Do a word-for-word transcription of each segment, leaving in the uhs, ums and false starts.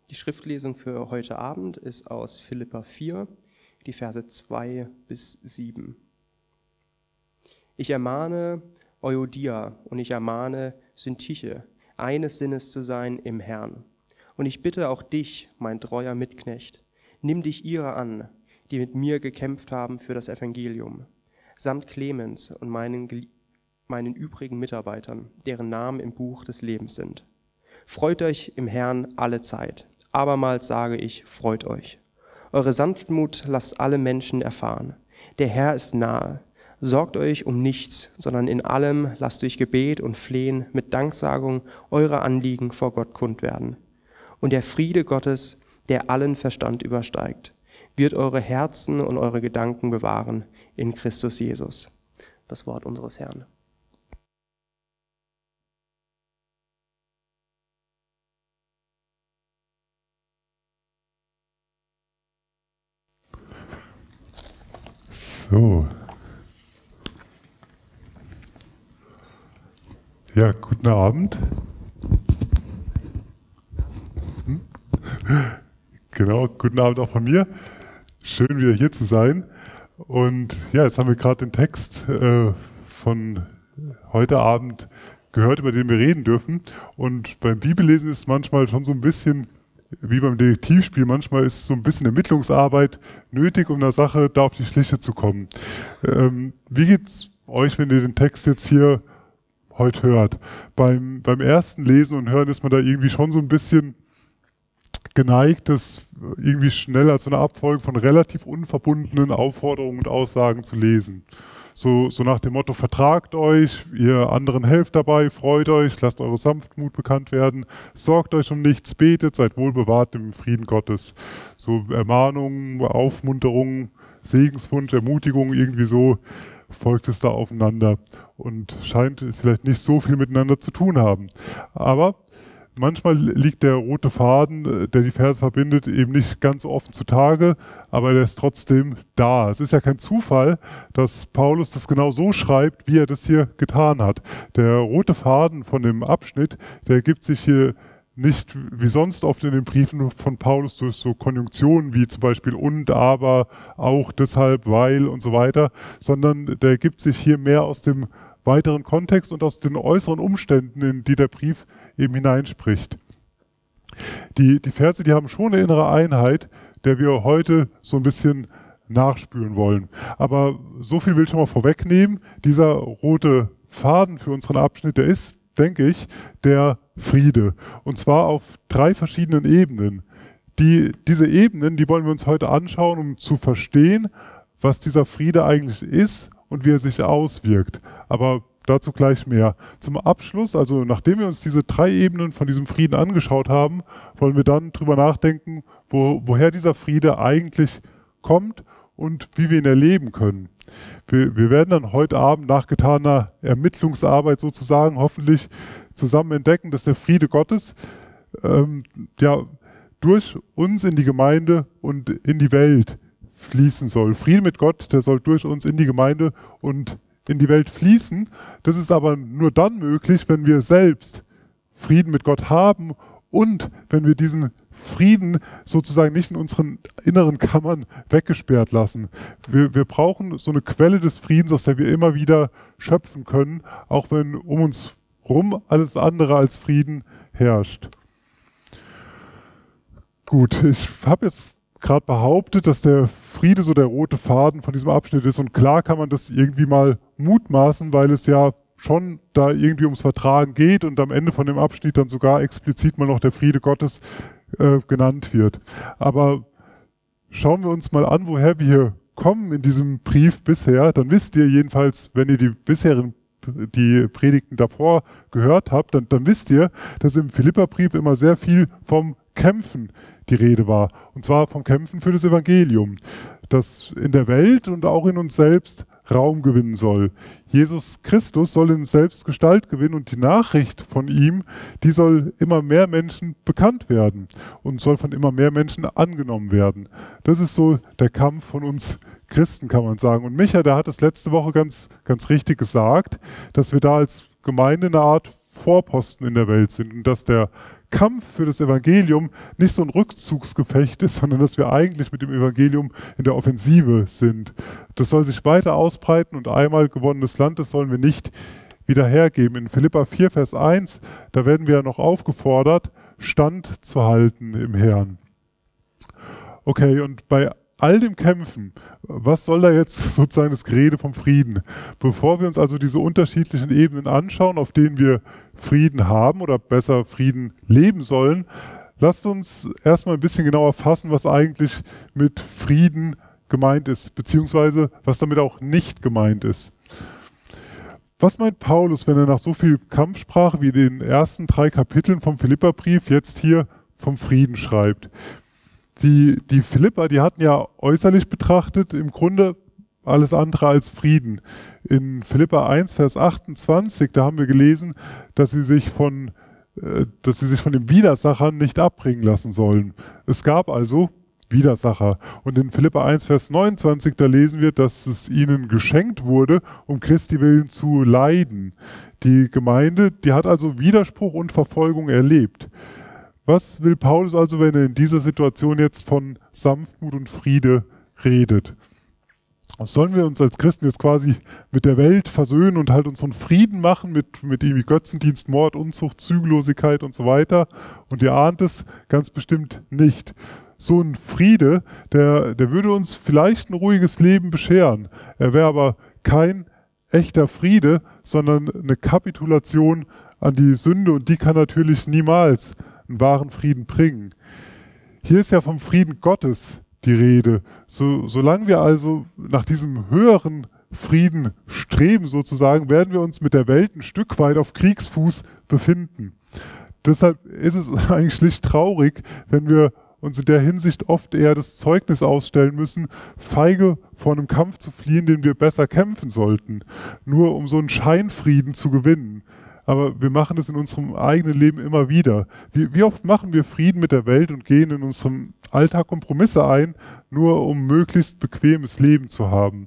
Die Schriftlesung für heute Abend ist aus Philipper vier, die Verse zwei bis sieben. Ich ermahne Euodia und ich ermahne Syntyche, eines Sinnes zu sein im Herrn. Und ich bitte auch dich, mein treuer Mitknecht, nimm dich ihrer an, die mit mir gekämpft haben für das Evangelium, samt Clemens und meinen, meinen übrigen Mitarbeitern, deren Namen im Buch des Lebens sind. Freut euch im Herrn alle Zeit. Abermals sage ich, freut euch. Eure Sanftmut lasst alle Menschen erfahren. Der Herr ist nahe. Sorgt euch um nichts, sondern in allem lasst durch Gebet und Flehen mit Danksagung eure Anliegen vor Gott kund werden. Und der Friede Gottes, der allen Verstand übersteigt, wird eure Herzen und eure Gedanken bewahren in Christus Jesus. Das Wort unseres Herrn. So. Ja, guten Abend. Hm? Genau, guten Abend auch von mir. Schön, wieder hier zu sein. Und ja, jetzt haben wir gerade den Text äh, von heute Abend gehört, über den wir reden dürfen. Und beim Bibellesen ist es manchmal schon so ein bisschen wie beim Detektivspiel, manchmal ist so ein bisschen Ermittlungsarbeit nötig, um einer Sache da auf die Schliche zu kommen. Ähm, wie geht's euch, wenn ihr den Text jetzt hier heute hört? Beim, beim ersten Lesen und Hören ist man da irgendwie schon so ein bisschen geneigt, das irgendwie schnell als so eine Abfolge von relativ unverbundenen Aufforderungen und Aussagen zu lesen. So, so nach dem Motto, vertragt euch, ihr anderen helft dabei, freut euch, lasst eure Sanftmut bekannt werden, sorgt euch um nichts, betet, seid wohlbewahrt im Frieden Gottes. So Ermahnungen, Aufmunterungen, Segenswunsch, Ermutigung, irgendwie so folgt es da aufeinander und scheint vielleicht nicht so viel miteinander zu tun haben. Aber manchmal liegt der rote Faden, der die Verse verbindet, eben nicht ganz so offen zutage, aber der ist trotzdem da. Es ist ja kein Zufall, dass Paulus das genau so schreibt, wie er das hier getan hat. Der rote Faden von dem Abschnitt, der ergibt sich hier nicht wie sonst oft in den Briefen von Paulus durch so Konjunktionen wie zum Beispiel und, aber, auch, deshalb, weil und so weiter, sondern der ergibt sich hier mehr aus dem weiteren Kontext und aus den äußeren Umständen, in die der Brief eben hineinspricht. Die, die Verse, die haben schon eine innere Einheit, der wir heute so ein bisschen nachspüren wollen. Aber so viel will ich schon mal vorwegnehmen. Dieser rote Faden für unseren Abschnitt, der ist, denke ich, der Friede. Und zwar auf drei verschiedenen Ebenen. Die, diese Ebenen, die wollen wir uns heute anschauen, um zu verstehen, was dieser Friede eigentlich ist und wie er sich auswirkt. Aber dazu gleich mehr. Zum Abschluss, also nachdem wir uns diese drei Ebenen von diesem Frieden angeschaut haben, wollen wir dann drüber nachdenken, wo, woher dieser Friede eigentlich kommt und wie wir ihn erleben können. Wir, wir werden dann heute Abend nach getaner Ermittlungsarbeit sozusagen hoffentlich zusammen entdecken, dass der Friede Gottes ähm, ja, durch uns in die Gemeinde und in die Welt fließen soll. Friede mit Gott, der soll durch uns in die Gemeinde und in die Welt fließen. Das ist aber nur dann möglich, wenn wir selbst Frieden mit Gott haben und wenn wir diesen Frieden sozusagen nicht in unseren inneren Kammern weggesperrt lassen. Wir, wir brauchen so eine Quelle des Friedens, aus der wir immer wieder schöpfen können, auch wenn um uns rum alles andere als Frieden herrscht. Gut, ich habe jetzt gerade behauptet, dass der Friede so der rote Faden von diesem Abschnitt ist und klar kann man das irgendwie mal mutmaßen, weil es ja schon da irgendwie ums Vertragen geht und am Ende von dem Abschnitt dann sogar explizit mal noch der Friede Gottes äh, genannt wird. Aber schauen wir uns mal an, woher wir hier kommen in diesem Brief bisher, dann wisst ihr jedenfalls, wenn ihr die bisherigen die Predigten davor gehört habt, dann, dann wisst ihr, dass im Philipperbrief immer sehr viel vom Kämpfen die Rede war. Und zwar vom Kämpfen für das Evangelium, das in der Welt und auch in uns selbst Raum gewinnen soll. Jesus Christus soll in uns selbst Gestalt gewinnen und die Nachricht von ihm, die soll immer mehr Menschen bekannt werden und soll von immer mehr Menschen angenommen werden. Das ist so der Kampf von uns Christen, kann man sagen. Und Micha, der hat es letzte Woche ganz, ganz richtig gesagt, dass wir da als Gemeinde eine Art Vorposten in der Welt sind und dass der Kampf für das Evangelium nicht so ein Rückzugsgefecht ist, sondern dass wir eigentlich mit dem Evangelium in der Offensive sind. Das soll sich weiter ausbreiten und einmal gewonnenes Land, das sollen wir nicht wieder hergeben. In Philipper vier, Vers eins, da werden wir ja noch aufgefordert, Stand zu halten im Herrn. Okay, und bei all dem Kämpfen, was soll da jetzt sozusagen das Gerede vom Frieden? Bevor wir uns also diese unterschiedlichen Ebenen anschauen, auf denen wir Frieden haben oder besser Frieden leben sollen, lasst uns erstmal ein bisschen genauer fassen, was eigentlich mit Frieden gemeint ist, beziehungsweise was damit auch nicht gemeint ist. Was meint Paulus, wenn er nach so viel Kampfsprache wie in den ersten drei Kapiteln vom Philipperbrief jetzt hier vom Frieden schreibt? Die, die Philipper, die hatten ja äußerlich betrachtet im Grunde alles andere als Frieden. In Philipper eins, Vers achtundzwanzig, da haben wir gelesen, dass sie sich von, äh, dass sie sich von den Widersachern nicht abbringen lassen sollen. Es gab also Widersacher. Und in Philipper eins, Vers neunundzwanzig, da lesen wir, dass es ihnen geschenkt wurde, um Christi willen zu leiden. Die Gemeinde, die hat also Widerspruch und Verfolgung erlebt. Was will Paulus also, wenn er in dieser Situation jetzt von Sanftmut und Friede redet? Sollen wir uns als Christen jetzt quasi mit der Welt versöhnen und halt unseren Frieden machen mit, mit irgendwie Götzendienst, Mord, Unzucht, Zügellosigkeit und so weiter? Und ihr ahnt es ganz bestimmt nicht. So ein Friede, der, der würde uns vielleicht ein ruhiges Leben bescheren. Er wäre aber kein echter Friede, sondern eine Kapitulation an die Sünde und die kann natürlich niemals einen wahren Frieden bringen. Hier ist ja vom Frieden Gottes die Rede. So, solange wir also nach diesem höheren Frieden streben sozusagen, werden wir uns mit der Welt ein Stück weit auf Kriegsfuß befinden. Deshalb ist es eigentlich schlicht traurig, wenn wir uns in der Hinsicht oft eher das Zeugnis ausstellen müssen, feige vor einem Kampf zu fliehen, den wir besser kämpfen sollten, nur um so einen Scheinfrieden zu gewinnen. Aber wir machen das in unserem eigenen Leben immer wieder. Wie, wie oft machen wir Frieden mit der Welt und gehen in unserem Alltag Kompromisse ein, nur um möglichst bequemes Leben zu haben?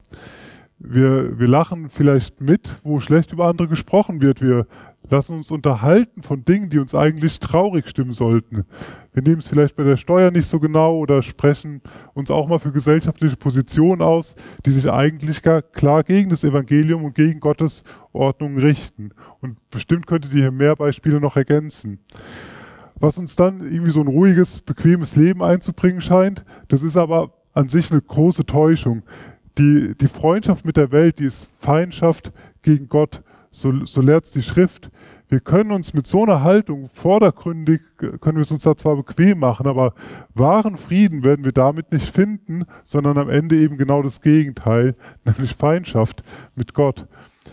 Wir, wir lachen vielleicht mit, wo schlecht über andere gesprochen wird. Wir lassen uns unterhalten von Dingen, die uns eigentlich traurig stimmen sollten. Wir nehmen es vielleicht bei der Steuer nicht so genau oder sprechen uns auch mal für gesellschaftliche Positionen aus, die sich eigentlich gar klar gegen das Evangelium und gegen Gottes Ordnung richten. Und bestimmt könntet ihr hier mehr Beispiele noch ergänzen. Was uns dann irgendwie so ein ruhiges, bequemes Leben einzubringen scheint, das ist aber an sich eine große Täuschung. Die, die Freundschaft mit der Welt, die ist Feindschaft gegen Gott, so, so lehrt es die Schrift. Wir können uns mit so einer Haltung vordergründig, können wir es uns da zwar bequem machen, aber wahren Frieden werden wir damit nicht finden, sondern am Ende eben genau das Gegenteil, nämlich Feindschaft mit Gott.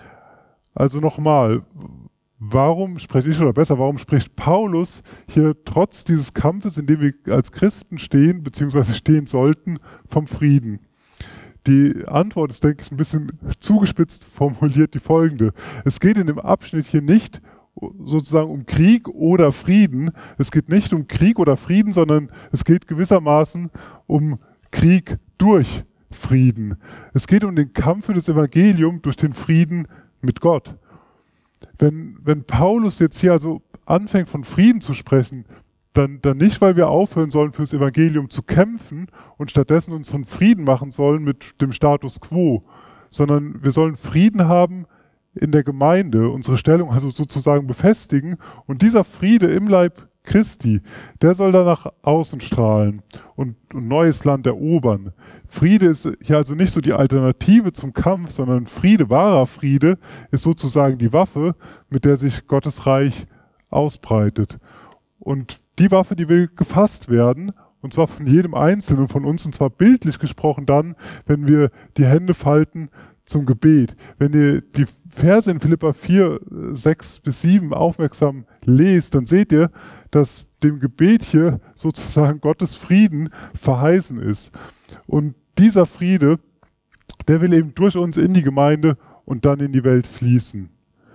Also nochmal, warum spreche ich, oder besser, warum spricht Paulus hier trotz dieses Kampfes, in dem wir als Christen stehen, beziehungsweise stehen sollten, vom Frieden? Die Antwort ist, denke ich, ein bisschen zugespitzt formuliert die folgende. Es geht in dem Abschnitt hier nicht sozusagen um Krieg oder Frieden. Es geht nicht um Krieg oder Frieden, sondern es geht gewissermaßen um Krieg durch Frieden. Es geht um den Kampf für das Evangelium durch den Frieden mit Gott. Wenn, wenn Paulus jetzt hier also anfängt von Frieden zu sprechen, Dann, dann nicht, weil wir aufhören sollen, fürs Evangelium zu kämpfen und stattdessen unseren Frieden machen sollen mit dem Status quo, sondern wir sollen Frieden haben in der Gemeinde, unsere Stellung also sozusagen befestigen und dieser Friede im Leib Christi, der soll dann nach außen strahlen und ein neues Land erobern. Friede ist hier also nicht so die Alternative zum Kampf, sondern Friede, wahrer Friede, ist sozusagen die Waffe, mit der sich Gottes Reich ausbreitet. Und die Waffe, die will gefasst werden, und zwar von jedem Einzelnen von uns, und zwar bildlich gesprochen dann, wenn wir die Hände falten zum Gebet. Wenn ihr die Verse in Philipper vier, sechs bis sieben aufmerksam lest, dann seht ihr, dass dem Gebet hier sozusagen Gottes Frieden verheißen ist. Und dieser Friede, der will eben durch uns in die Gemeinde und dann in die Welt fließen.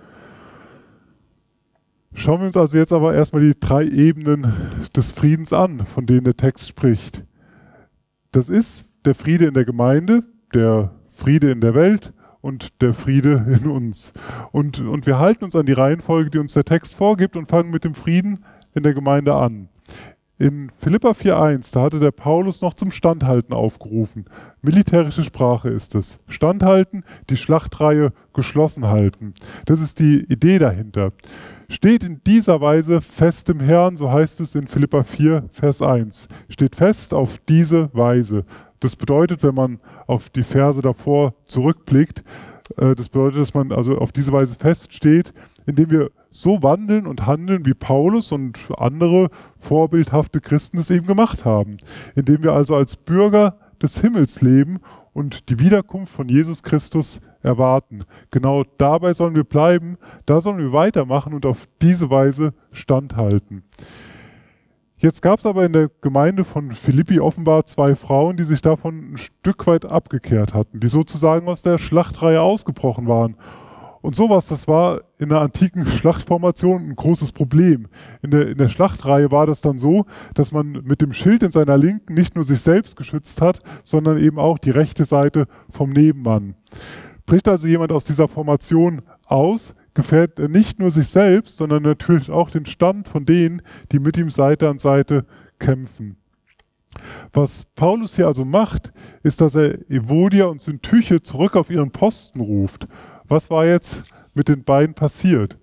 Schauen wir uns also jetzt aber erstmal die drei Ebenen des Friedens an, von denen der Text spricht. Das ist der Friede in der Gemeinde, der Friede in der Welt und der Friede in uns. Und, und wir halten uns an die Reihenfolge, die uns der Text vorgibt und fangen mit dem Frieden in der Gemeinde an. In Philipper vier eins, da hatte der Paulus noch zum Standhalten aufgerufen. Militärische Sprache ist es. Standhalten, die Schlachtreihe geschlossen halten. Das ist die Idee dahinter. Steht in dieser Weise fest im Herrn, so heißt es in Philipper vier, Vers eins. Steht fest auf diese Weise. Das bedeutet, wenn man auf die Verse davor zurückblickt, äh, das bedeutet, dass man also auf diese Weise feststeht, indem wir so wandeln und handeln, wie Paulus und andere vorbildhafte Christen es eben gemacht haben. Indem wir also als Bürger des Himmels leben und die Wiederkunft von Jesus Christus erwarten. Genau dabei sollen wir bleiben, da sollen wir weitermachen und auf diese Weise standhalten. Jetzt gab es aber in der Gemeinde von Philippi offenbar zwei Frauen, die sich davon ein Stück weit abgekehrt hatten, die sozusagen aus der Schlachtreihe ausgebrochen waren. Und sowas, das war in der antiken Schlachtformation ein großes Problem. In der, in der Schlachtreihe war das dann so, dass man mit dem Schild in seiner Linken nicht nur sich selbst geschützt hat, sondern eben auch die rechte Seite vom Nebenmann. Bricht also jemand aus dieser Formation aus, gefährdet er nicht nur sich selbst, sondern natürlich auch den Stand von denen, die mit ihm Seite an Seite kämpfen. Was Paulus hier also macht, ist, dass er Evodia und Syntyche zurück auf ihren Posten ruft. Was war jetzt mit den beiden passiert?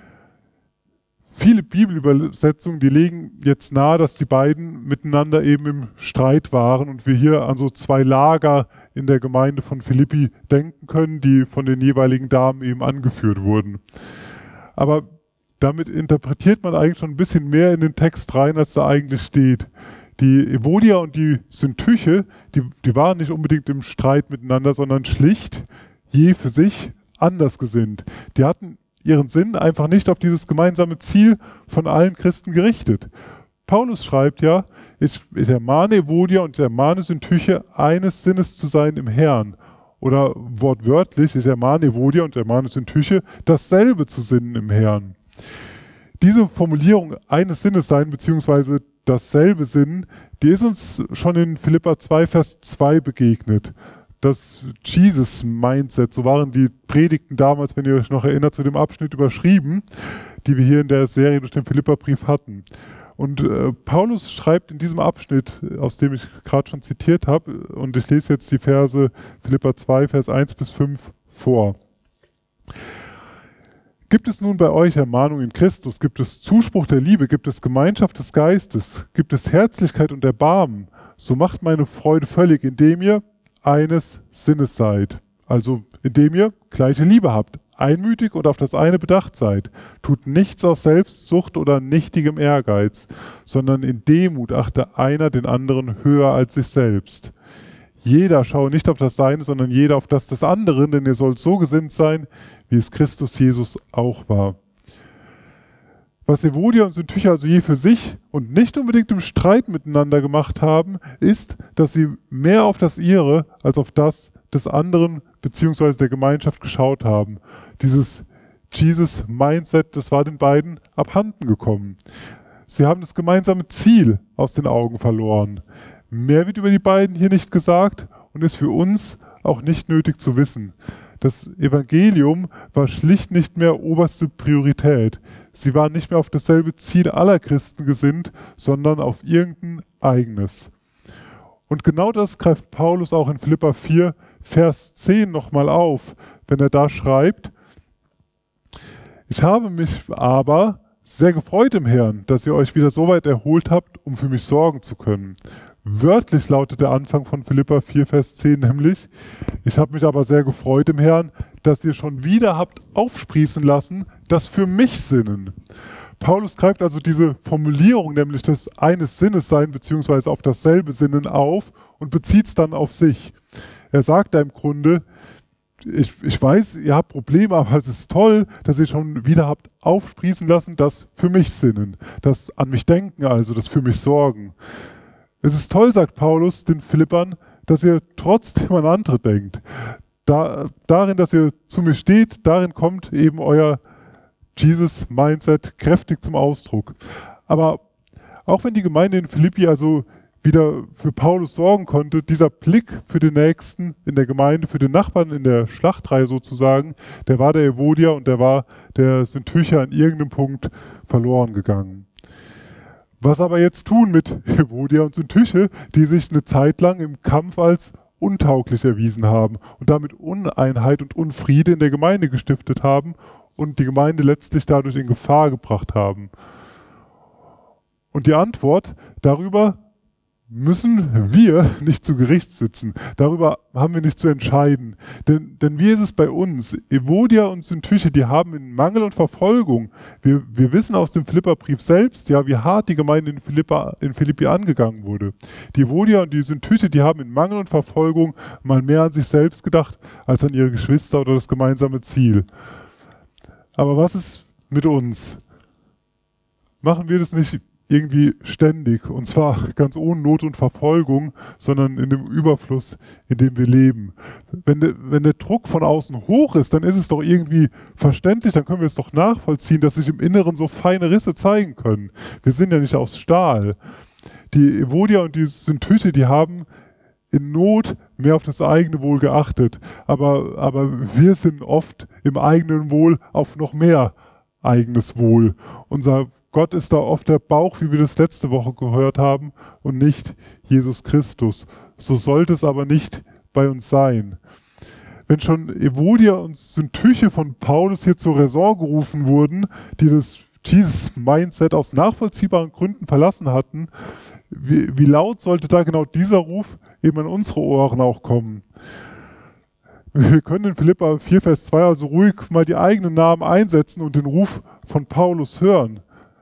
Viele Bibelübersetzungen, die legen jetzt nahe, dass die beiden miteinander eben im Streit waren und wir hier an so zwei Lager in der Gemeinde von Philippi denken können, die von den jeweiligen Damen eben angeführt wurden. Aber damit interpretiert man eigentlich schon ein bisschen mehr in den Text rein, als da eigentlich steht. Die Evodia und die Syntyche, die, die waren nicht unbedingt im Streit miteinander, sondern schlicht, je für sich, anders gesinnt. Die hatten ihren Sinn einfach nicht auf dieses gemeinsame Ziel von allen Christen gerichtet. Paulus schreibt ja, ich, ich ermahne Evodia und ich ermahne Syntyche, eines Sinnes zu sein im Herrn. Oder wortwörtlich, ich ermahne Evodia und ermahne Syntyche, dasselbe zu sinnen im Herrn. Diese Formulierung eines Sinnes sein, beziehungsweise dasselbe Sinnen, die ist uns schon in Philipper zwei, Vers zwei begegnet. Das Jesus-Mindset, so waren die Predigten damals, wenn ihr euch noch erinnert, zu dem Abschnitt überschrieben, die wir hier in der Serie durch den Philipperbrief hatten. Und äh, Paulus schreibt in diesem Abschnitt, aus dem ich gerade schon zitiert habe, und ich lese jetzt die Verse Philipper zwei, Vers eins bis fünf vor. Gibt es nun bei euch Ermahnung in Christus? Gibt es Zuspruch der Liebe? Gibt es Gemeinschaft des Geistes? Gibt es Herzlichkeit und Erbarmen? So macht meine Freude völlig, indem ihr eines Sinnes seid. Also indem ihr gleiche Liebe habt, einmütig und auf das eine bedacht seid. Tut nichts aus Selbstsucht oder nichtigem Ehrgeiz, sondern in Demut achte einer den anderen höher als sich selbst. Jeder schaue nicht auf das Seine, sondern jeder auf das des anderen, denn ihr sollt so gesinnt sein, wie es Christus Jesus auch war. Was Evodia und Syntyche also je für sich und nicht unbedingt im Streit miteinander gemacht haben, ist, dass sie mehr auf das ihre als auf das des anderen bzw. der Gemeinschaft geschaut haben. Dieses Jesus-Mindset, das war den beiden abhanden gekommen. Sie haben das gemeinsame Ziel aus den Augen verloren. Mehr wird über die beiden hier nicht gesagt und ist für uns auch nicht nötig zu wissen. Das Evangelium war schlicht nicht mehr oberste Priorität. Sie waren nicht mehr auf dasselbe Ziel aller Christen gesinnt, sondern auf irgendein eigenes. Und genau das greift Paulus auch in Philipper vier, Vers zehn nochmal auf, wenn er da schreibt: Ich habe mich aber sehr gefreut im Herrn, dass ihr euch wieder so weit erholt habt, um für mich sorgen zu können. Wörtlich lautet der Anfang von Philipper vier, Vers zehn nämlich: Ich habe mich aber sehr gefreut im Herrn, dass ihr schon wieder habt aufsprießen lassen, das für mich Sinnen. Paulus greift also diese Formulierung, nämlich des eines Sinnes sein, beziehungsweise auf dasselbe Sinnen auf und bezieht es dann auf sich. Er sagt da im Grunde, ich, ich weiß, ihr habt Probleme, aber es ist toll, dass ihr schon wieder habt aufsprießen lassen, das für mich Sinnen, das an mich denken, also das für mich sorgen. Es ist toll, sagt Paulus den Philippern, dass ihr trotzdem an andere denkt. Da, darin, dass ihr zu mir steht, darin kommt eben euer Jesus-Mindset kräftig zum Ausdruck. Aber auch wenn die Gemeinde in Philippi also wieder für Paulus sorgen konnte, dieser Blick für den Nächsten in der Gemeinde, für den Nachbarn in der Schlachtreihe sozusagen, der war der Evodia und der war der Syntyche an irgendeinem Punkt verloren gegangen. Was aber jetzt tun mit Evodia und Syntyche, die sich eine Zeit lang im Kampf als untauglich erwiesen haben und damit Uneinheit und Unfriede in der Gemeinde gestiftet haben und die Gemeinde letztlich dadurch in Gefahr gebracht haben? Und die Antwort: Darüber müssen wir nicht zu Gericht sitzen. Darüber haben wir nicht zu entscheiden. Denn, denn wie ist es bei uns? Evodia und Syntyche, die haben in Mangel und Verfolgung, wir, wir wissen aus dem Philipperbrief selbst, ja, wie hart die Gemeinde in, Philippa, in Philippi angegangen wurde. Die Evodia und die Syntyche, die haben in Mangel und Verfolgung mal mehr an sich selbst gedacht, als an ihre Geschwister oder das gemeinsame Ziel. Aber was ist mit uns? Machen wir das nicht irgendwie ständig, und zwar ganz ohne Not und Verfolgung, sondern in dem Überfluss, in dem wir leben? Wenn der, wenn der Druck von außen hoch ist, dann ist es doch irgendwie verständlich, dann können wir es doch nachvollziehen, dass sich im Inneren so feine Risse zeigen können. Wir sind ja nicht aus Stahl. Die Evodia und die Syntyche, die haben in Not mehr auf das eigene Wohl geachtet, aber, aber wir sind oft im eigenen Wohl auf noch mehr eigenes Wohl. Unser Gott ist da oft der Bauch, wie wir das letzte Woche gehört haben, und nicht Jesus Christus. So sollte es aber nicht bei uns sein. Wenn schon Evodia und Syntyche von Paulus hier zur Raison gerufen wurden, die das Jesus-Mindset aus nachvollziehbaren Gründen verlassen hatten, wie, wie laut sollte da genau dieser Ruf eben an unsere Ohren auch kommen? Wir können in Philipper vier, Vers zwei also ruhig mal die eigenen Namen einsetzen und den Ruf von Paulus hören.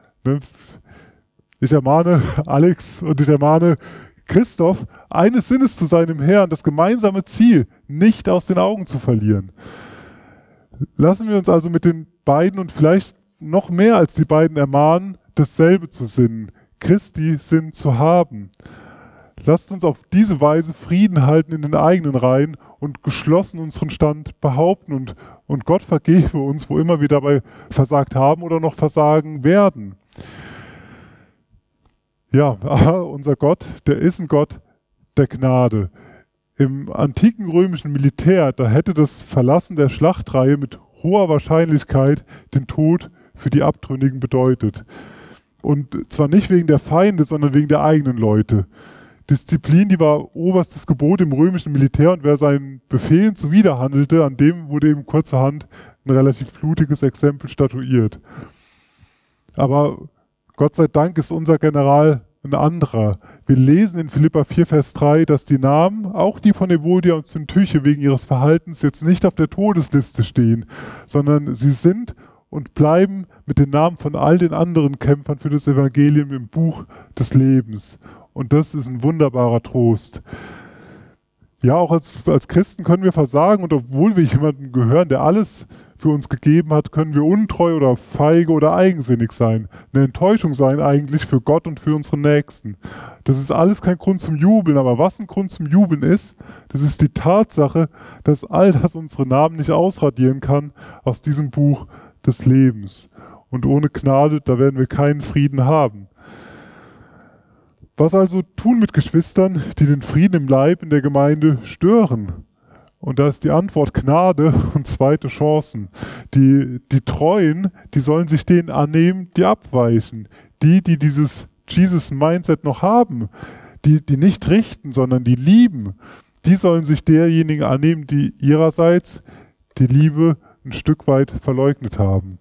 Ich ermahne Alex und ich ermahne Christoph, eines Sinnes zu sein im Herrn, das gemeinsame Ziel nicht aus den Augen zu verlieren. Lassen wir uns also mit den beiden und vielleicht noch mehr als die beiden ermahnen, dasselbe zu sinnen, Christi Sinn zu haben. Lasst uns auf diese Weise Frieden halten in den eigenen Reihen und geschlossen unseren Stand behaupten und, und Gott vergebe uns, wo immer wir dabei versagt haben oder noch versagen werden. Ja, aber unser Gott, der ist ein Gott der Gnade. Im antiken römischen Militär, da hätte das Verlassen der Schlachtreihe mit hoher Wahrscheinlichkeit den Tod für die Abtrünnigen bedeutet. Und zwar nicht wegen der Feinde, sondern wegen der eigenen Leute. Disziplin, die war oberstes Gebot im römischen Militär, und wer seinen Befehlen zuwiderhandelte, an dem wurde eben kurzerhand ein relativ blutiges Exempel statuiert. Aber Gott sei Dank ist unser General ein anderer. Wir lesen in Philipper vier, Vers drei, dass die Namen, auch die von Evodia und Syntyche, wegen ihres Verhaltens jetzt nicht auf der Todesliste stehen, sondern sie sind und bleiben mit den Namen von all den anderen Kämpfern für das Evangelium im Buch des Lebens. Und das ist ein wunderbarer Trost. Ja, auch als, als Christen können wir versagen, und obwohl wir jemanden gehören, der alles für uns gegeben hat, können wir untreu oder feige oder eigensinnig sein. Eine Enttäuschung sein eigentlich für Gott und für unsere Nächsten. Das ist alles kein Grund zum Jubeln, aber was ein Grund zum Jubeln ist, das ist die Tatsache, dass all das unsere Namen nicht ausradieren kann aus diesem Buch des Lebens. Und ohne Gnade, da werden wir keinen Frieden haben. Was also tun mit Geschwistern, die den Frieden im Leib in der Gemeinde stören? Und da ist die Antwort Gnade und zweite Chancen. Die, die Treuen, die sollen sich denen annehmen, die abweichen. Die, die dieses Jesus-Mindset noch haben, die, die nicht richten, sondern die lieben, die sollen sich derjenigen annehmen, die ihrerseits die Liebe ein Stück weit verleugnet haben.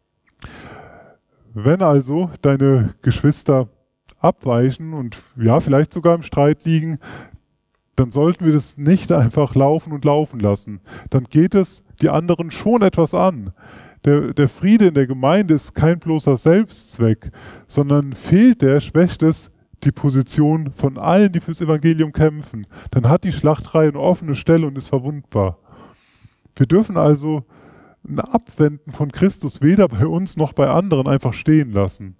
Wenn also deine Geschwister abweichen und ja, vielleicht sogar im Streit liegen, dann sollten wir das nicht einfach laufen und laufen lassen. Dann geht es die anderen schon etwas an. Der, der Friede in der Gemeinde ist kein bloßer Selbstzweck, sondern fehlt der, schwächt es die Position von allen, die fürs Evangelium kämpfen. Dann hat die Schlachtreihe eine offene Stelle und ist verwundbar. Wir dürfen also ein Abwenden von Christus weder bei uns noch bei anderen einfach stehen lassen.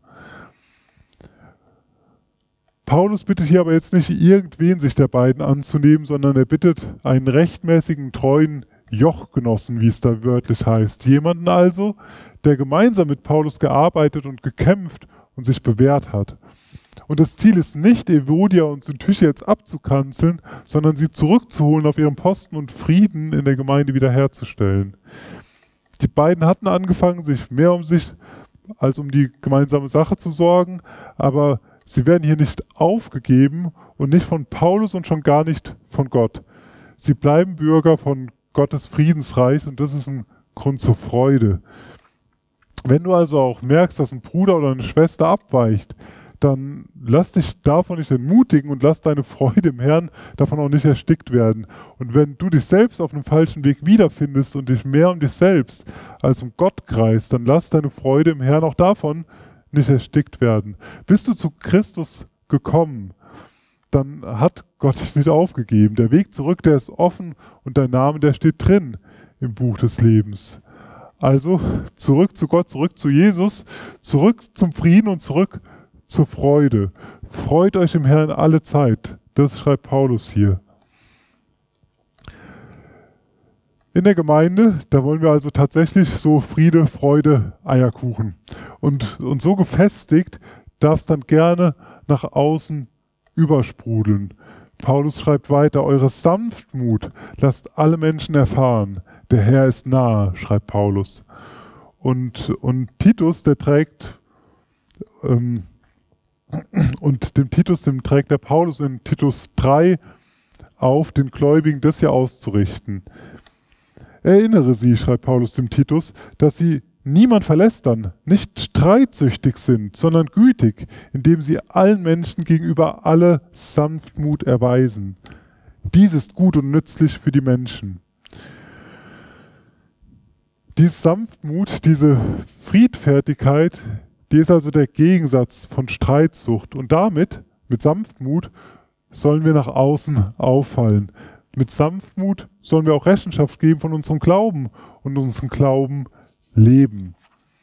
Paulus bittet hier aber jetzt nicht irgendwen, sich der beiden anzunehmen, sondern er bittet einen rechtmäßigen, treuen Jochgenossen, wie es da wörtlich heißt. Jemanden also, der gemeinsam mit Paulus gearbeitet und gekämpft und sich bewährt hat. Und das Ziel ist nicht, Evodia und Syntyche jetzt abzukanzeln, sondern sie zurückzuholen auf ihren Posten und Frieden in der Gemeinde wiederherzustellen. Die beiden hatten angefangen, sich mehr um sich als um die gemeinsame Sache zu sorgen, aber sie werden hier nicht aufgegeben und nicht von Paulus und schon gar nicht von Gott. Sie bleiben Bürger von Gottes Friedensreich und das ist ein Grund zur Freude. Wenn du also auch merkst, dass ein Bruder oder eine Schwester abweicht, dann lass dich davon nicht entmutigen und lass deine Freude im Herrn davon auch nicht erstickt werden. Und wenn du dich selbst auf einem falschen Weg wiederfindest und dich mehr um dich selbst als um Gott kreist, dann lass deine Freude im Herrn auch davon nicht erstickt werden. Bist du zu Christus gekommen, dann hat Gott dich nicht aufgegeben. Der Weg zurück, der ist offen und dein Name, der steht drin im Buch des Lebens. Also zurück zu Gott, zurück zu Jesus, zurück zum Frieden und zurück zur Freude. Freut euch im Herrn alle Zeit. Das schreibt Paulus hier. In der Gemeinde, da wollen wir also tatsächlich so Friede, Freude, Eierkuchen. Und, und so gefestigt darf es dann gerne nach außen übersprudeln. Paulus schreibt weiter, eure Sanftmut lasst alle Menschen erfahren. Der Herr ist nahe, schreibt Paulus. Und, und Titus, der trägt, ähm, und dem Titus, dem trägt der Paulus in Titus drei auf, den Gläubigen das hier auszurichten. Erinnere sie, schreibt Paulus dem Titus, dass sie niemand verlästern, nicht streitsüchtig sind, sondern gütig, indem sie allen Menschen gegenüber alle Sanftmut erweisen. Dies ist gut und nützlich für die Menschen. Diese Sanftmut, diese Friedfertigkeit, die ist also der Gegensatz von Streitsucht. Und damit, mit Sanftmut, sollen wir nach außen auffallen. Mit Sanftmut sollen wir auch Rechenschaft geben von unserem Glauben und unseren Glauben leben.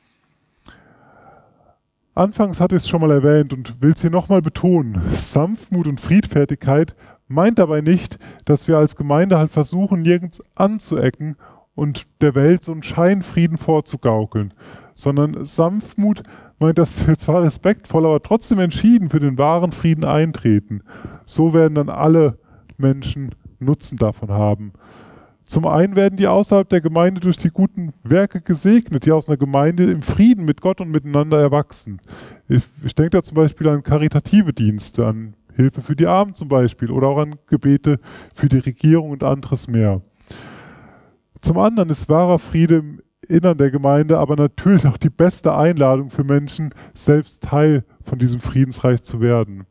Anfangs hatte ich es schon mal erwähnt und will es hier nochmal betonen. Sanftmut und Friedfertigkeit meint dabei nicht, dass wir als Gemeinde halt versuchen, nirgends anzuecken und der Welt so einen Scheinfrieden vorzugaukeln, sondern Sanftmut meint, dass wir zwar respektvoll, aber trotzdem entschieden für den wahren Frieden eintreten. So werden dann alle Menschen Nutzen davon haben. Zum einen werden die außerhalb der Gemeinde durch die guten Werke gesegnet, die aus einer Gemeinde im Frieden mit Gott und miteinander erwachsen. Ich, ich denke da zum Beispiel an karitative Dienste, an Hilfe für die Armen zum Beispiel oder auch an Gebete für die Regierung und anderes mehr. Zum anderen ist wahrer Friede im Innern der Gemeinde aber natürlich auch die beste Einladung für Menschen, selbst Teil von diesem Friedensreich zu werden.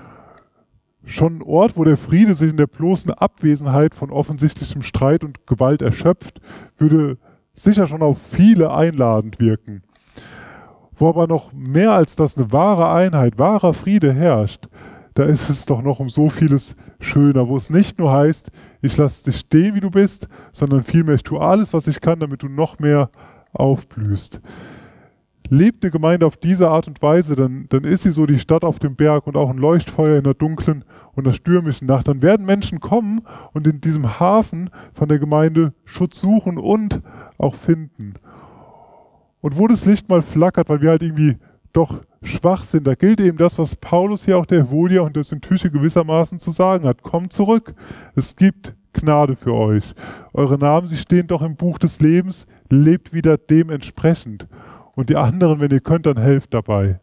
Schon ein Ort, wo der Friede sich in der bloßen Abwesenheit von offensichtlichem Streit und Gewalt erschöpft, würde sicher schon auf viele einladend wirken. Wo aber noch mehr als das eine wahre Einheit, wahrer Friede herrscht, da ist es doch noch um so vieles schöner, wo es nicht nur heißt, ich lasse dich stehen, wie du bist, sondern vielmehr, ich tue alles, was ich kann, damit du noch mehr aufblühst. Lebt eine Gemeinde auf diese Art und Weise, dann, dann ist sie so die Stadt auf dem Berg und auch ein Leuchtfeuer in der dunklen und der stürmischen Nacht. Dann werden Menschen kommen und in diesem Hafen von der Gemeinde Schutz suchen und auch finden. Und wo das Licht mal flackert, weil wir halt irgendwie doch schwach sind, da gilt eben das, was Paulus hier auch der Evodia und der Syntyche gewissermaßen zu sagen hat. Kommt zurück, es gibt Gnade für euch. Eure Namen, sie stehen doch im Buch des Lebens, lebt wieder dementsprechend. Und die anderen, wenn ihr könnt, dann helft dabei.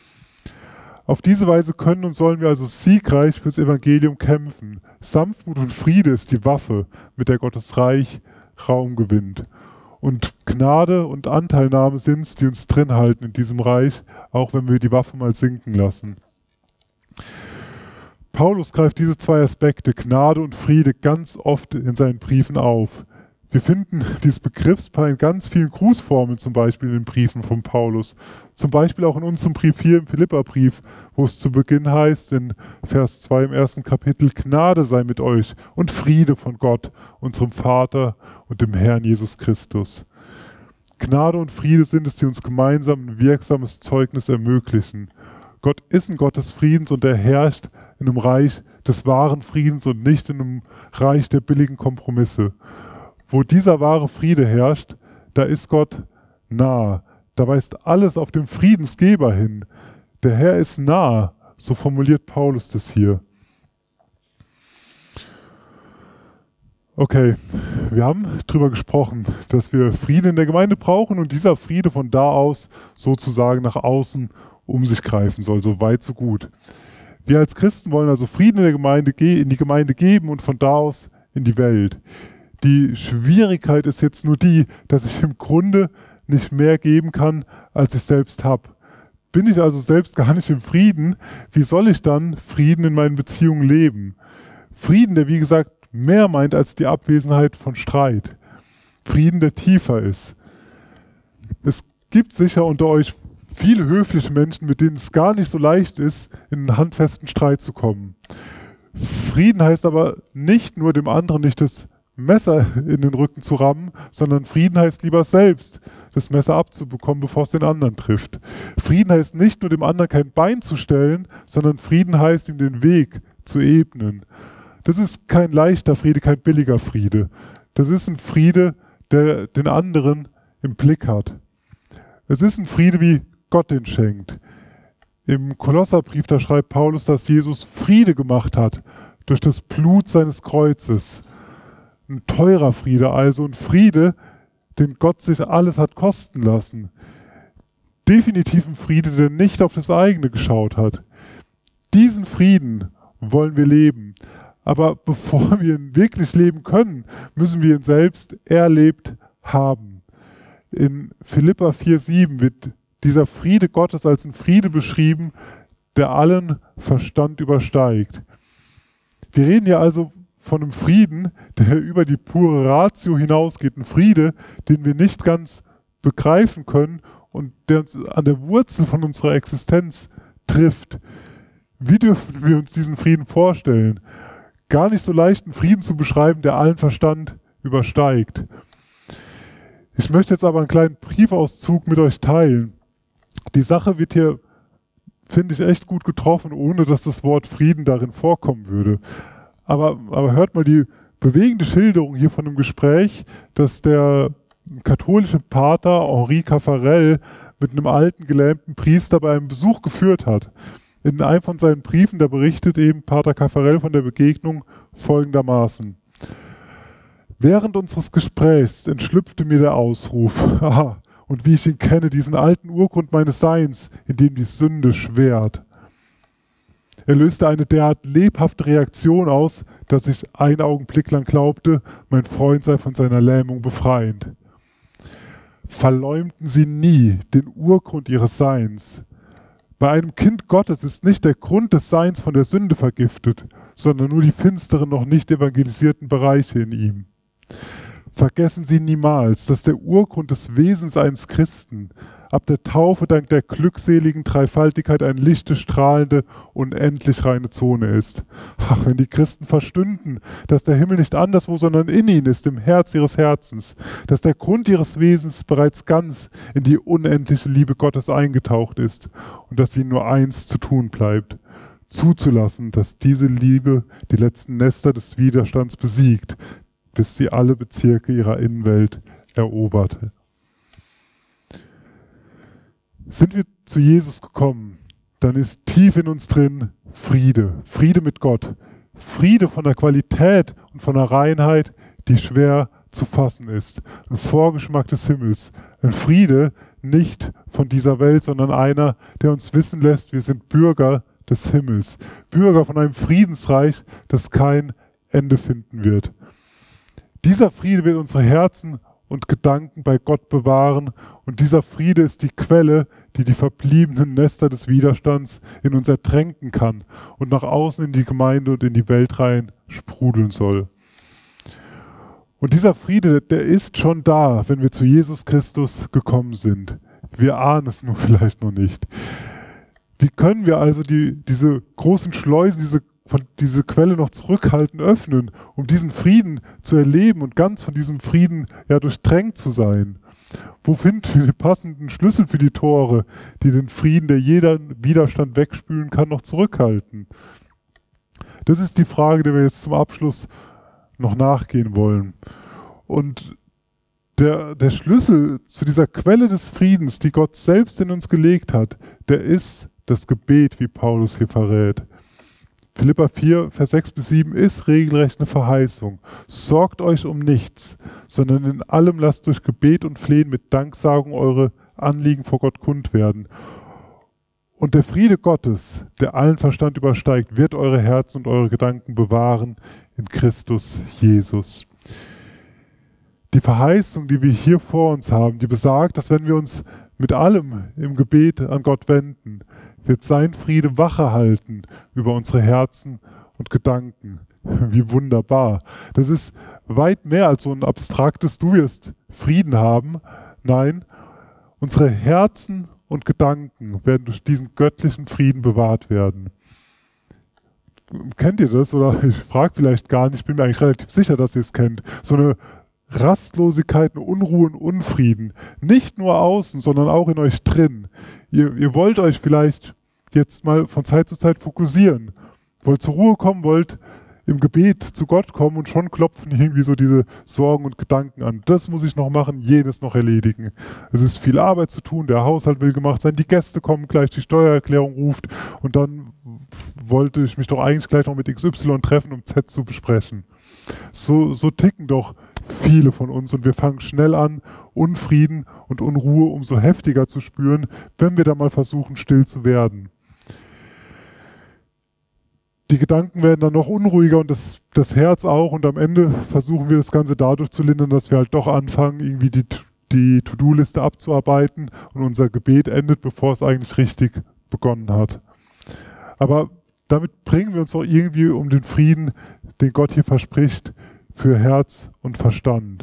Auf diese Weise können und sollen wir also siegreich fürs Evangelium kämpfen. Sanftmut und Friede ist die Waffe, mit der Gottes Reich Raum gewinnt. Und Gnade und Anteilnahme sind es, die uns drin halten in diesem Reich, auch wenn wir die Waffe mal sinken lassen. Paulus greift diese zwei Aspekte, Gnade und Friede, ganz oft in seinen Briefen auf. Wir finden dieses Begriffspaar in ganz vielen Grußformeln, zum Beispiel in den Briefen von Paulus. Zum Beispiel auch in unserem Brief hier im Philipperbrief, wo es zu Beginn heißt, in Vers zwei im ersten Kapitel, Gnade sei mit euch und Friede von Gott, unserem Vater und dem Herrn Jesus Christus. Gnade und Friede sind es, die uns gemeinsam ein wirksames Zeugnis ermöglichen. Gott ist ein Gott des Friedens und er herrscht in einem Reich des wahren Friedens und nicht in einem Reich der billigen Kompromisse. Wo dieser wahre Friede herrscht, da ist Gott nah. Da weist alles auf den Friedensgeber hin. Der Herr ist nah, so formuliert Paulus das hier. Okay, wir haben darüber gesprochen, dass wir Frieden in der Gemeinde brauchen und dieser Friede von da aus sozusagen nach außen um sich greifen soll, so weit, so gut. Wir als Christen wollen also Frieden in der Gemeinde, in die Gemeinde geben und von da aus in die Welt. Die Schwierigkeit ist jetzt nur die, dass ich im Grunde nicht mehr geben kann, als ich selbst habe. Bin ich also selbst gar nicht im Frieden, wie soll ich dann Frieden in meinen Beziehungen leben? Frieden, der wie gesagt mehr meint als die Abwesenheit von Streit. Frieden, der tiefer ist. Es gibt sicher unter euch viele höfliche Menschen, mit denen es gar nicht so leicht ist, in einen handfesten Streit zu kommen. Frieden heißt aber nicht nur dem anderen nicht das Messer in den Rücken zu rammen, sondern Frieden heißt lieber selbst das Messer abzubekommen, bevor es den anderen trifft. Frieden heißt nicht nur dem anderen kein Bein zu stellen, sondern Frieden heißt ihm den Weg zu ebnen. Das ist kein leichter Friede, kein billiger Friede. Das ist ein Friede, der den anderen im Blick hat. Es ist ein Friede, wie Gott den schenkt. Im Kolosserbrief, da schreibt Paulus, dass Jesus Friede gemacht hat durch das Blut seines Kreuzes. Ein teurer Friede, also ein Friede, den Gott sich alles hat kosten lassen. Definitiv ein Friede, der nicht auf das eigene geschaut hat. Diesen Frieden wollen wir leben. Aber bevor wir ihn wirklich leben können, müssen wir ihn selbst erlebt haben. In Philipper vier sieben wird dieser Friede Gottes als ein Friede beschrieben, der allen Verstand übersteigt. Wir reden ja also von einem Frieden, der über die pure Ratio hinausgeht. Ein Friede, den wir nicht ganz begreifen können und der uns an der Wurzel von unserer Existenz trifft. Wie dürfen wir uns diesen Frieden vorstellen? Gar nicht so leicht, einen Frieden zu beschreiben, der allen Verstand übersteigt. Ich möchte jetzt aber einen kleinen Briefauszug mit euch teilen. Die Sache wird hier, finde ich, echt gut getroffen, ohne dass das Wort Frieden darin vorkommen würde. Aber, aber hört mal die bewegende Schilderung hier von einem Gespräch, das der katholische Pater Henri Caffarel mit einem alten, gelähmten Priester bei einem Besuch geführt hat. In einem von seinen Briefen, da berichtet eben Pater Caffarel von der Begegnung folgendermaßen. Während unseres Gesprächs entschlüpfte mir der Ausruf, aha, und wie ich ihn kenne, diesen alten Urgrund meines Seins, in dem die Sünde schwert. Er löste eine derart lebhafte Reaktion aus, dass ich einen Augenblick lang glaubte, mein Freund sei von seiner Lähmung befreiend. Verleumden Sie nie den Urgrund Ihres Seins. Bei einem Kind Gottes ist nicht der Grund des Seins von der Sünde vergiftet, sondern nur die finsteren, noch nicht evangelisierten Bereiche in ihm. Vergessen Sie niemals, dass der Urgrund des Wesens eines Christen ab der Taufe dank der glückseligen Dreifaltigkeit eine lichte, strahlende, unendlich reine Zone ist. Ach, wenn die Christen verstünden, dass der Himmel nicht anderswo, sondern in ihnen ist, im Herz ihres Herzens, dass der Grund ihres Wesens bereits ganz in die unendliche Liebe Gottes eingetaucht ist und dass ihnen nur eins zu tun bleibt, zuzulassen, dass diese Liebe die letzten Nester des Widerstands besiegt, bis sie alle Bezirke ihrer Innenwelt eroberte. Sind wir zu Jesus gekommen, dann ist tief in uns drin Friede, Friede mit Gott, Friede von der Qualität und von der Reinheit, die schwer zu fassen ist, ein Vorgeschmack des Himmels, ein Friede nicht von dieser Welt, sondern einer, der uns wissen lässt, wir sind Bürger des Himmels, Bürger von einem Friedensreich, das kein Ende finden wird. Dieser Friede wird unsere Herzen und Gedanken bei Gott bewahren und dieser Friede ist die Quelle, die die verbliebenen Nester des Widerstands in uns ertränken kann und nach außen in die Gemeinde und in die Welt rein sprudeln soll. Und dieser Friede, der ist schon da, wenn wir zu Jesus Christus gekommen sind. Wir ahnen es nur vielleicht noch nicht. Wie können wir also die, diese großen Schleusen, diese von diese Quelle noch zurückhalten, öffnen, um diesen Frieden zu erleben und ganz von diesem Frieden ja durchtränkt zu sein? Wo finden wir den passenden Schlüssel für die Tore, die den Frieden, der jeden Widerstand wegspülen kann, noch zurückhalten? Das ist die Frage, der wir jetzt zum Abschluss noch nachgehen wollen. Und der, der Schlüssel zu dieser Quelle des Friedens, die Gott selbst in uns gelegt hat, der ist das Gebet, wie Paulus hier verrät. Philipper vier, Vers sechs bis sieben ist regelrecht eine Verheißung. Sorgt euch um nichts, sondern in allem lasst durch Gebet und Flehen mit Danksagung eure Anliegen vor Gott kund werden. Und der Friede Gottes, der allen Verstand übersteigt, wird eure Herzen und eure Gedanken bewahren in Christus Jesus. Die Verheißung, die wir hier vor uns haben, die besagt, dass wenn wir uns mit allem im Gebet an Gott wenden, wird sein Friede Wache halten über unsere Herzen und Gedanken. Wie wunderbar. Das ist weit mehr als so ein abstraktes, du wirst Frieden haben. Nein, unsere Herzen und Gedanken werden durch diesen göttlichen Frieden bewahrt werden. Kennt ihr das? Oder ich frage vielleicht gar nicht, ich bin mir eigentlich relativ sicher, dass ihr es kennt. So eine Rastlosigkeit, eine Unruhe und Unfrieden. Nicht nur außen, sondern auch in euch drin. Ihr, ihr wollt euch vielleicht jetzt mal von Zeit zu Zeit fokussieren. Wollt zur Ruhe kommen, wollt im Gebet zu Gott kommen und schon klopfen irgendwie so diese Sorgen und Gedanken an. Das muss ich noch machen, jenes noch erledigen. Es ist viel Arbeit zu tun, der Haushalt will gemacht sein, die Gäste kommen gleich, die Steuererklärung ruft und dann wollte ich mich doch eigentlich gleich noch mit X Y treffen, um Z zu besprechen. So, so ticken doch viele von uns und wir fangen schnell an, Unfrieden und Unruhe umso heftiger zu spüren, wenn wir da mal versuchen, still zu werden. Die Gedanken werden dann noch unruhiger und das, das Herz auch und am Ende versuchen wir das Ganze dadurch zu lindern, dass wir halt doch anfangen, irgendwie die, die To-Do-Liste abzuarbeiten und unser Gebet endet, bevor es eigentlich richtig begonnen hat. Aber damit bringen wir uns auch irgendwie um den Frieden, den Gott hier verspricht, für Herz und Verstand.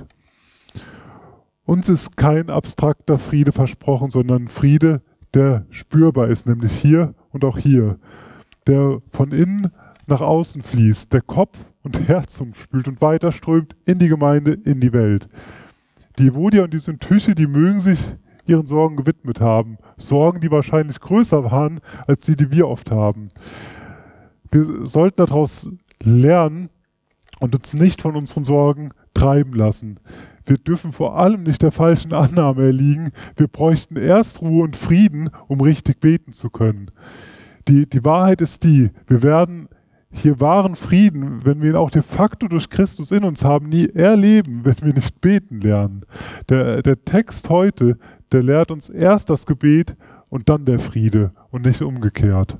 Uns ist kein abstrakter Friede versprochen, sondern Friede, der spürbar ist, nämlich hier und auch hier. Der von innen nach außen fließt, der Kopf und Herz umspült und weiterströmt in die Gemeinde, in die Welt. Die Evodia und die Syntyche, die mögen sich ihren Sorgen gewidmet haben. Sorgen, die wahrscheinlich größer waren, als die, die wir oft haben. Wir sollten daraus lernen und uns nicht von unseren Sorgen treiben lassen. Wir dürfen vor allem nicht der falschen Annahme erliegen, wir bräuchten erst Ruhe und Frieden, um richtig beten zu können. Die, die Wahrheit ist die, wir werden hier wahren Frieden, wenn wir ihn auch de facto durch Christus in uns haben, nie erleben, wenn wir nicht beten lernen. Der, der Text heute, der lehrt uns erst das Gebet und dann der Friede und nicht umgekehrt.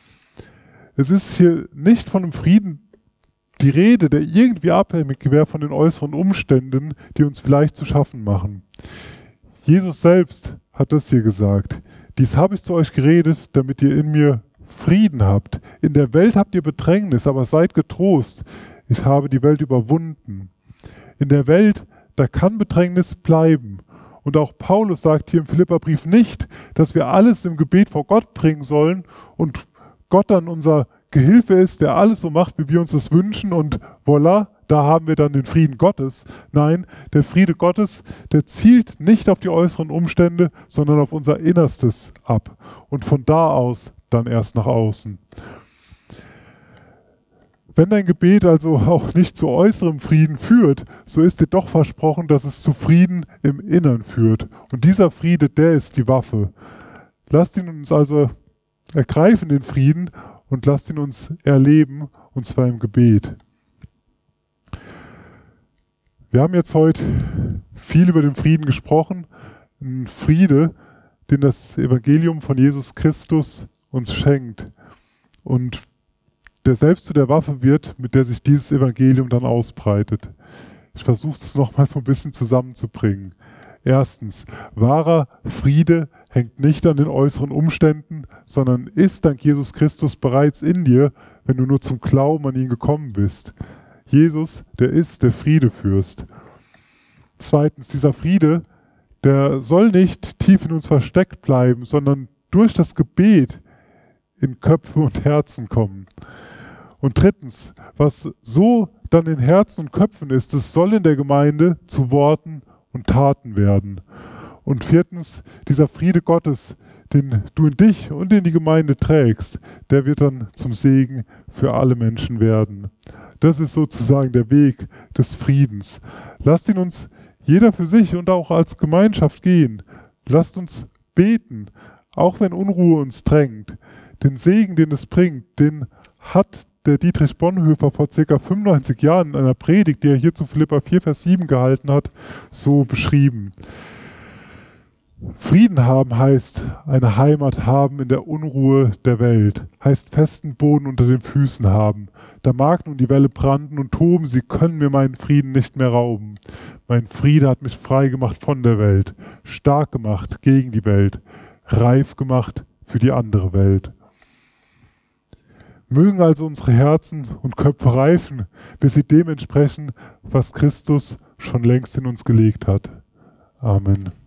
Es ist hier nicht von einem Frieden die Rede, der irgendwie abhängig wäre von den äußeren Umständen, die uns vielleicht zu schaffen machen. Jesus selbst hat das hier gesagt. Dies habe ich zu euch geredet, damit ihr in mir Frieden habt. In der Welt habt ihr Bedrängnis, aber seid getrost. Ich habe die Welt überwunden. In der Welt, da kann Bedrängnis bleiben. Und auch Paulus sagt hier im Philipperbrief nicht, dass wir alles im Gebet vor Gott bringen sollen und Gott dann unser Gehilfe ist, der alles so macht, wie wir uns das wünschen und voilà, da haben wir dann den Frieden Gottes. Nein, der Friede Gottes, der zielt nicht auf die äußeren Umstände, sondern auf unser Innerstes ab und von da aus dann erst nach außen. Wenn dein Gebet also auch nicht zu äußerem Frieden führt, so ist dir doch versprochen, dass es zu Frieden im Innern führt. Und dieser Friede, der ist die Waffe. Lasst ihn uns also ergreifen, den Frieden, und lasst ihn uns erleben, und zwar im Gebet. Wir haben jetzt heute viel über den Frieden gesprochen. Ein Friede, den das Evangelium von Jesus Christus uns schenkt und der selbst zu der Waffe wird, mit der sich dieses Evangelium dann ausbreitet. Ich versuche es nochmal so ein bisschen zusammenzubringen. Erstens, wahrer Friede hängt nicht an den äußeren Umständen, sondern ist dank Jesus Christus bereits in dir, wenn du nur zum Glauben an ihn gekommen bist. Jesus, der ist der Friedefürst. Zweitens, dieser Friede, der soll nicht tief in uns versteckt bleiben, sondern durch das Gebet in Köpfe und Herzen kommen. Und drittens, was so dann in Herzen und Köpfen ist, das soll in der Gemeinde zu Worten und Taten werden. Und viertens, dieser Friede Gottes, den du in dich und in die Gemeinde trägst, der wird dann zum Segen für alle Menschen werden. Das ist sozusagen der Weg des Friedens. Lasst ihn uns jeder für sich und auch als Gemeinschaft gehen. Lasst uns beten, auch wenn Unruhe uns drängt. Den Segen, den es bringt, den hat der Dietrich Bonhoeffer vor ca. fünfundneunzig Jahren in einer Predigt, die er hier zu Philipper vier, Vers sieben gehalten hat, so beschrieben. Frieden haben heißt eine Heimat haben in der Unruhe der Welt, heißt festen Boden unter den Füßen haben. Da mag nun die Welle branden und toben, sie können mir meinen Frieden nicht mehr rauben. Mein Friede hat mich frei gemacht von der Welt, stark gemacht gegen die Welt, reif gemacht für die andere Welt. Mögen also unsere Herzen und Köpfe reifen, bis sie dem entsprechen, was Christus schon längst in uns gelegt hat. Amen.